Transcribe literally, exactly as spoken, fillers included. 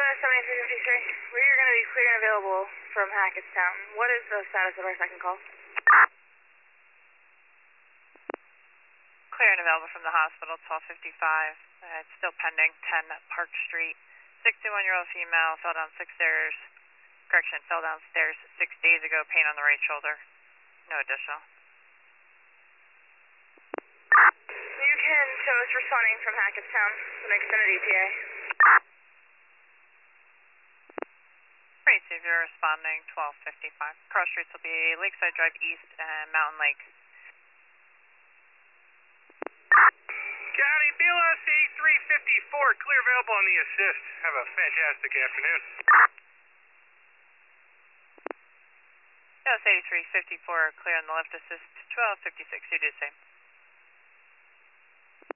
seventy-three fifty-three. We are going to be clear and available from Hackettstown. What is the status of our second call? Clear and available from the hospital, twelve fifty-five. Uh, it's still pending, ten Park Street. sixty-one-year-old female fell down six stairs. Correction, fell downstairs six days ago, pain on the right shoulder. No additional. You can show us responding from Hackettstown, an extended E T A. Great, so if you're responding, twelve fifty-five. Cross streets will be Lakeside Drive East and Mountain Lake. County, B L S eighty-three fifty-four, clear available on the assist. Have a fantastic afternoon. B L S eighty-three fifty-four, clear on the left assist, twelve fifty-six, you do the same.